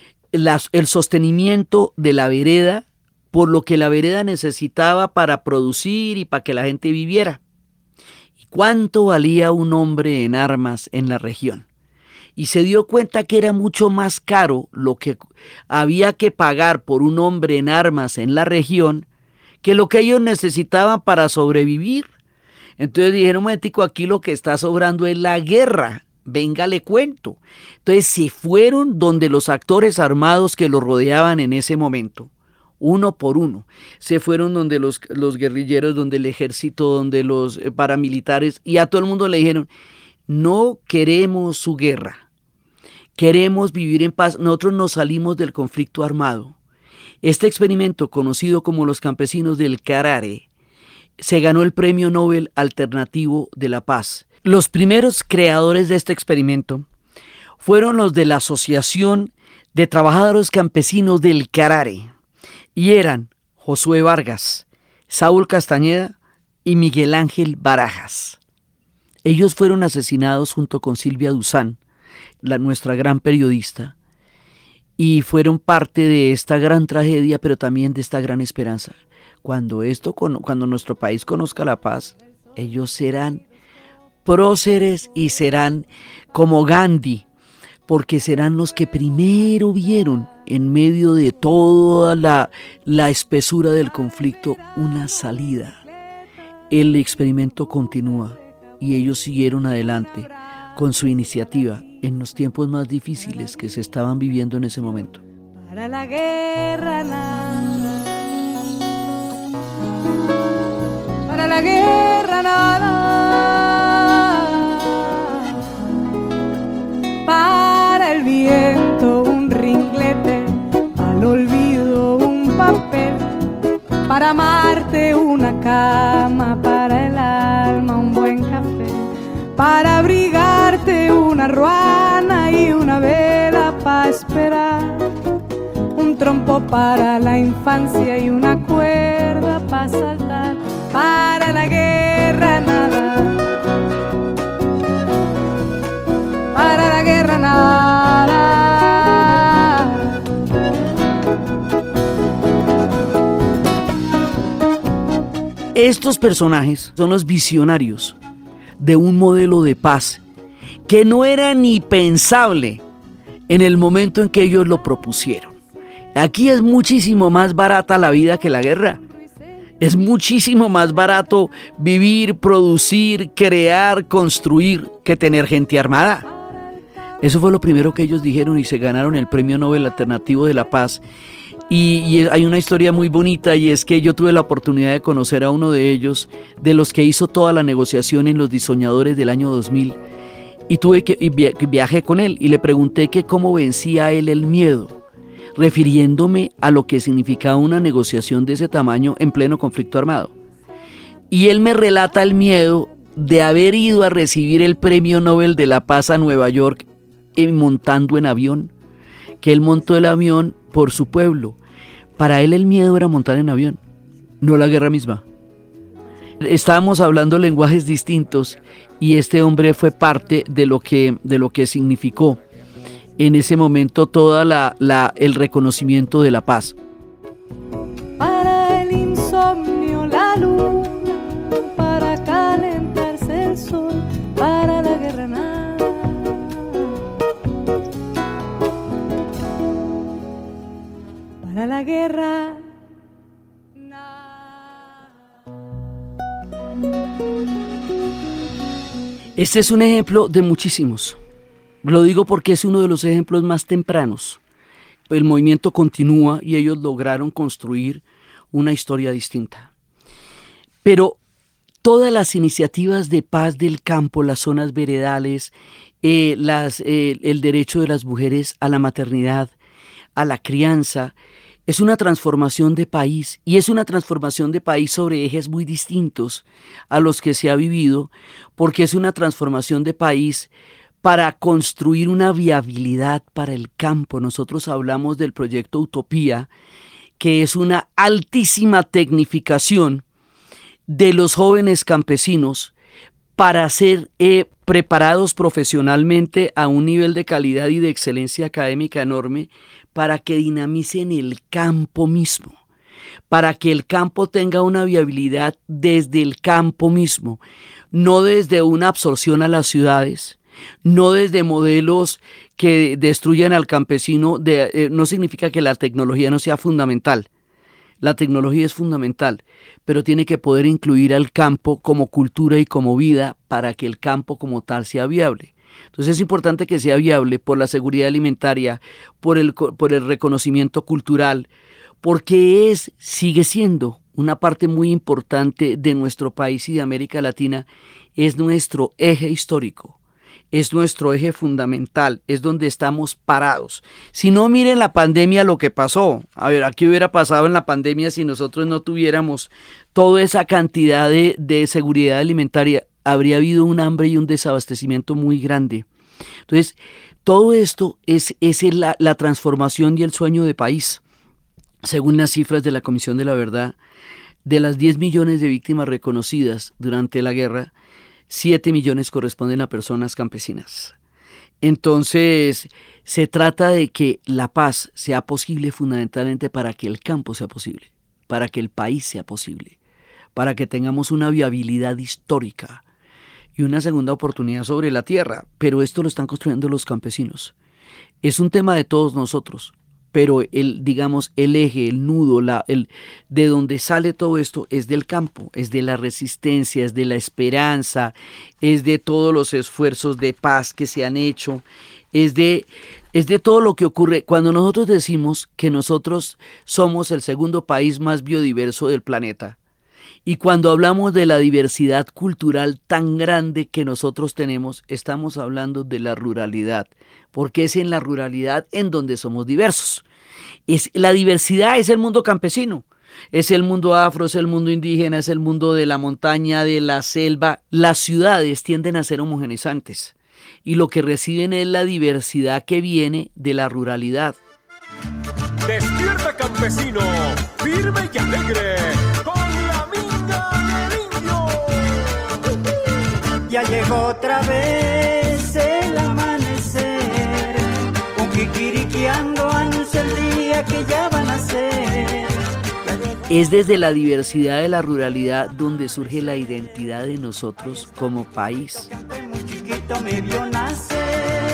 el sostenimiento de la vereda, por lo que la vereda necesitaba para producir y para que la gente viviera, y cuánto valía un hombre en armas en la región. Y se dio cuenta que era mucho más caro lo que había que pagar por un hombre en armas en la región que lo que ellos necesitaban para sobrevivir. Entonces dijeron, un momentico, aquí lo que está sobrando es la guerra, venga le cuento. Entonces se fueron donde los actores armados que los rodeaban en ese momento, uno por uno. Se fueron donde los guerrilleros, donde el ejército, donde los paramilitares, y a todo el mundo le dijeron, no queremos su guerra, queremos vivir en paz, nosotros nos salimos del conflicto armado. Este experimento, conocido como los campesinos del Carare, se ganó el Premio Nobel Alternativo de la Paz. Los primeros creadores de este experimento fueron los de la Asociación de Trabajadores Campesinos del Carare, y eran Josué Vargas, Saúl Castañeda y Miguel Ángel Barajas. Ellos fueron asesinados junto con Silvia Duzán, nuestra gran periodista, y fueron parte de esta gran tragedia, pero también de esta gran esperanza. Cuando nuestro país conozca la paz, ellos serán próceres y serán como Gandhi, porque serán los que primero vieron en medio de toda la espesura del conflicto una salida. El experimento continúa y ellos siguieron adelante con su iniciativa en los tiempos más difíciles que se estaban viviendo en ese momento. Para la guerra nada, para la guerra nada, para el viento un ringlete, al olvido un papel, para amarte una cama, para el alma un buen café, para abrigarte una ruana y una vela para esperar, un trompo para la infancia y una cuerda para saltar, para la guerra nada, para la guerra nada. Estos personajes son los visionarios de un modelo de paz que no era ni pensable en el momento en que ellos lo propusieron. Aquí es muchísimo más barata la vida que la guerra. Es muchísimo más barato vivir, producir, crear, construir que tener gente armada. Eso fue lo primero que ellos dijeron y se ganaron el Premio Nobel Alternativo de la Paz. Y hay una historia muy bonita, y es que yo tuve la oportunidad de conocer a uno de ellos, de los que hizo toda la negociación en Los Diseñadores del año 2000, y viajé con él y le pregunté que cómo vencía él el miedo, refiriéndome a lo que significaba una negociación de ese tamaño en pleno conflicto armado. Y él me relata el miedo de haber ido a recibir el Premio Nobel de la Paz a Nueva York montando en avión, que él montó el avión por su pueblo. Para él el miedo era montar en avión, no la guerra misma. Estábamos hablando lenguajes distintos y este hombre fue parte de lo que significó en ese momento toda el reconocimiento de la paz. Para el insomnio la luna, para calentarse el sol, para la guerra nada, para la guerra nada. Este es un ejemplo de muchísimos. Lo digo porque es uno de los ejemplos más tempranos. El movimiento continúa y ellos lograron construir una historia distinta. Pero todas las iniciativas de paz del campo, las zonas veredales, el derecho de las mujeres a la maternidad, a la crianza, es una transformación de país, y es una transformación de país sobre ejes muy distintos a los que se ha vivido, porque es una transformación de país para construir una viabilidad para el campo. Nosotros hablamos del proyecto Utopía, que es una altísima tecnificación de los jóvenes campesinos para ser preparados profesionalmente a un nivel de calidad y de excelencia académica enorme, para que dinamicen el campo mismo, para que el campo tenga una viabilidad desde el campo mismo, no desde una absorción a las ciudades, no desde modelos que destruyan al campesino. No significa que la tecnología no sea fundamental. La tecnología es fundamental, pero tiene que poder incluir al campo como cultura y como vida para que el campo como tal sea viable. Entonces es importante que sea viable por la seguridad alimentaria, por el reconocimiento cultural, porque sigue siendo una parte muy importante de nuestro país y de América Latina. Es nuestro eje histórico, es nuestro eje fundamental, es donde estamos parados. Si no, miren la pandemia, lo que pasó. A ver, ¿qué hubiera pasado en la pandemia si nosotros no tuviéramos toda esa cantidad de seguridad alimentaria? Habría habido un hambre y un desabastecimiento muy grande. Entonces, todo esto es la transformación y el sueño de país. Según las cifras de la Comisión de la Verdad, de las 10 millones de víctimas reconocidas durante la guerra, 7 millones corresponden a personas campesinas. Entonces, se trata de que la paz sea posible fundamentalmente para que el campo sea posible, para que el país sea posible, para que tengamos una viabilidad histórica y una segunda oportunidad sobre la tierra. Pero esto lo están construyendo los campesinos. Es un tema de todos nosotros, pero digamos, el eje, el nudo, de donde sale todo esto es del campo, es de la resistencia, es de la esperanza, es de todos los esfuerzos de paz que se han hecho, es de todo lo que ocurre cuando nosotros decimos que nosotros somos el segundo país más biodiverso del planeta. Y cuando hablamos de la diversidad cultural tan grande que nosotros tenemos, estamos hablando de la ruralidad, porque es en la ruralidad en donde somos diversos. La diversidad es el mundo campesino, es el mundo afro, es el mundo indígena, es el mundo de la montaña, de la selva. Las ciudades tienden a ser homogeneizantes y lo que reciben es la diversidad que viene de la ruralidad. Despierta, campesino, firme y alegre, con la minga del indio. Ya llegó otra vez el amanecer, un kikirikiando anuncia el día que ya van a ser. Es desde la diversidad de la ruralidad donde surge la identidad de nosotros como país. Muy chiquito me vio nacer.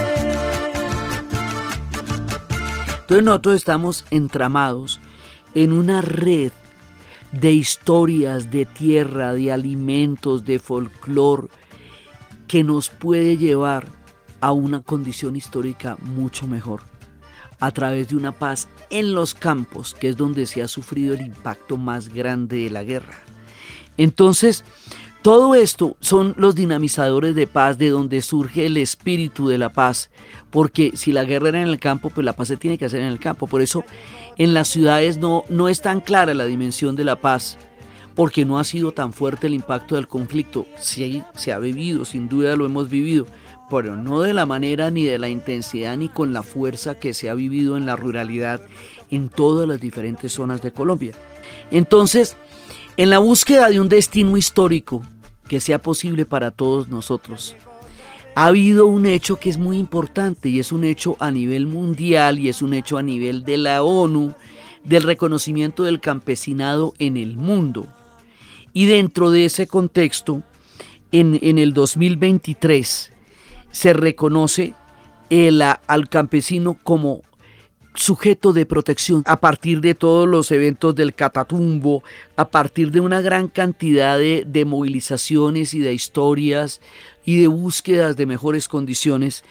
Entonces nosotros estamos entramados en una red de historias, de tierra, de alimentos, de folclor, que nos puede llevar a una condición histórica mucho mejor, a través de una paz en los campos, que es donde se ha sufrido el impacto más grande de la guerra. Entonces, todo esto son los dinamizadores de paz, de donde surge el espíritu de la paz, porque si la guerra era en el campo, pues la paz se tiene que hacer en el campo. Por eso en las ciudades no es tan clara la dimensión de la paz, porque no ha sido tan fuerte el impacto del conflicto. Sí, se ha vivido, sin duda lo hemos vivido, pero no de la manera, ni de la intensidad, ni con la fuerza que se ha vivido en la ruralidad en todas las diferentes zonas de Colombia. Entonces, en la búsqueda de un destino histórico que sea posible para todos nosotros, ha habido un hecho que es muy importante, y es un hecho a nivel mundial, y es un hecho a nivel de la ONU, del reconocimiento del campesinado en el mundo. Y dentro de ese contexto, en el 2023, se reconoce al campesino como sujeto de protección a partir de todos los eventos del Catatumbo, a partir de una gran cantidad de movilizaciones y de historias y de búsquedas de mejores condiciones.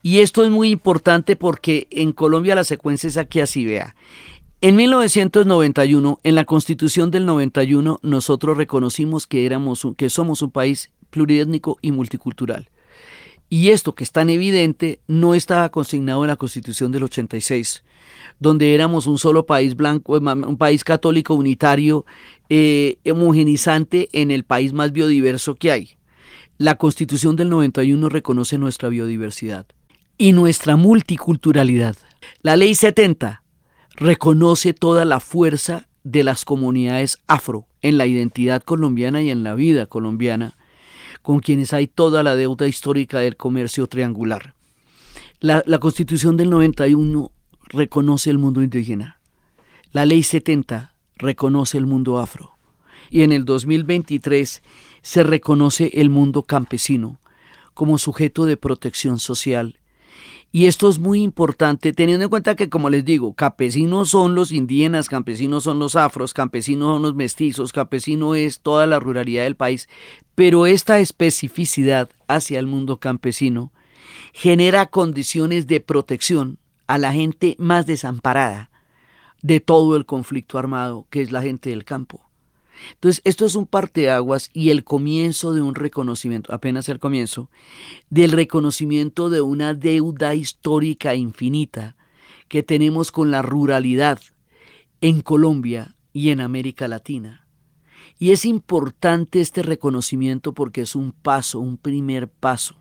Y esto es muy importante porque en Colombia la secuencia es aquí así, vea. En 1991, en la Constitución del 91, nosotros reconocimos que somos un país pluriétnico y multicultural. Y esto que es tan evidente no estaba consignado en la Constitución del 86, donde éramos un solo país blanco, un país católico unitario, homogenizante en el país más biodiverso que hay. La Constitución del 91 reconoce nuestra biodiversidad y nuestra multiculturalidad. La Ley 70 reconoce toda la fuerza de las comunidades afro en la identidad colombiana y en la vida colombiana, con quienes hay toda la deuda histórica del comercio triangular. La Constitución del 91 reconoce el mundo indígena. La Ley 70 reconoce el mundo afro. Y en el 2023 se reconoce el mundo campesino como sujeto de protección social. Y esto es muy importante, teniendo en cuenta que, como les digo, campesinos son los indígenas, campesinos son los afros, campesinos son los mestizos, campesino es toda la ruralidad del país, pero esta especificidad hacia el mundo campesino genera condiciones de protección a la gente más desamparada de todo el conflicto armado, que es la gente del campo. Entonces, esto es un parteaguas y el comienzo de un reconocimiento, apenas el comienzo, del reconocimiento de una deuda histórica infinita que tenemos con la ruralidad en Colombia y en América Latina. Y es importante este reconocimiento porque es un paso, un primer paso,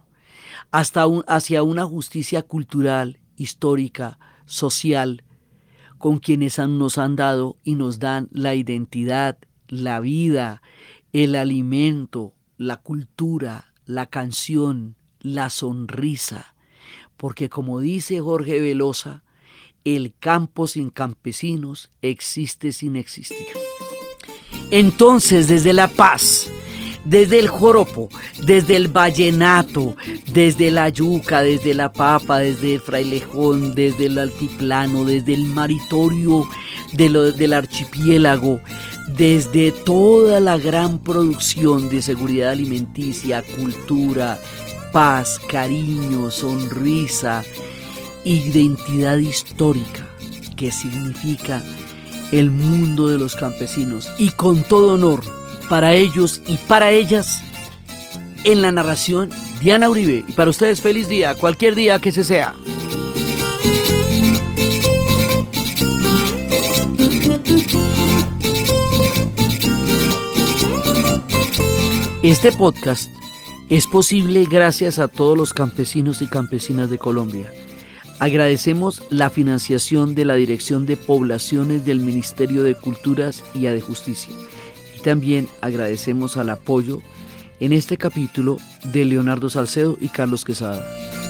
hacia una justicia cultural, histórica, social, con quienes nos han dado y nos dan la identidad, la vida, el alimento, la cultura, la canción, la sonrisa. Porque como dice Jorge Velosa, el campo sin campesinos existe sin existir. Entonces, desde la paz, desde el joropo, desde el vallenato, desde la yuca, desde la papa, desde el frailejón, desde el altiplano, desde el maritorio del archipiélago, desde toda la gran producción de seguridad alimenticia, cultura, paz, cariño, sonrisa, identidad histórica, que significa el mundo de los campesinos, y con todo honor para ellos y para ellas, en la narración Diana Uribe. Y para ustedes feliz día, cualquier día que se sea. Este podcast es posible gracias a todos los campesinos y campesinas de Colombia. Agradecemos la financiación de la Dirección de Poblaciones del Ministerio de Culturas y de Justicia. Y también agradecemos al apoyo en este capítulo de Leonardo Salcedo y Carlos Quesada.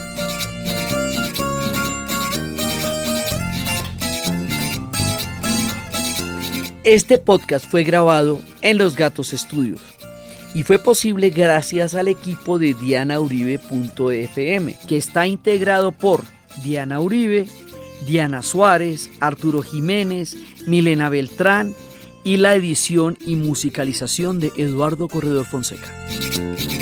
Este podcast fue grabado en Los Gatos Studios y fue posible gracias al equipo de dianauribe.fm, que está integrado por Diana Uribe, Diana Suárez, Arturo Jiménez, Milena Beltrán y la edición y musicalización de Eduardo Corredor Fonseca.